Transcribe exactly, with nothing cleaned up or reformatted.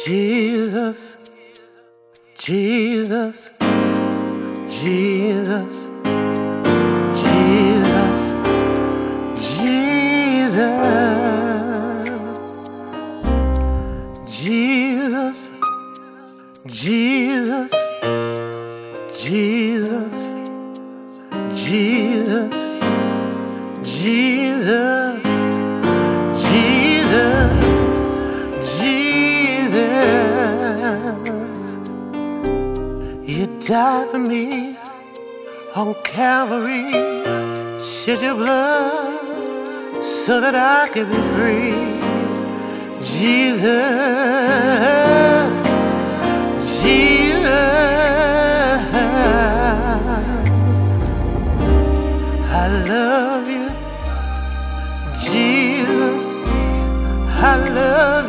Jesus, Jesus, Jesus, Jesus, Jesus, Jesus, Jesus, Jesus, Jesus, Jesus, Jesus, Jesus. You died for me on Calvary, shed your blood so that I could be free. Jesus, Jesus, I love you. Jesus, I love you.